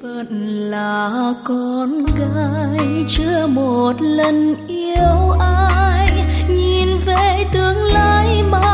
Phận là con gái chưa một lần yêu ai, nhìn về tương lai mà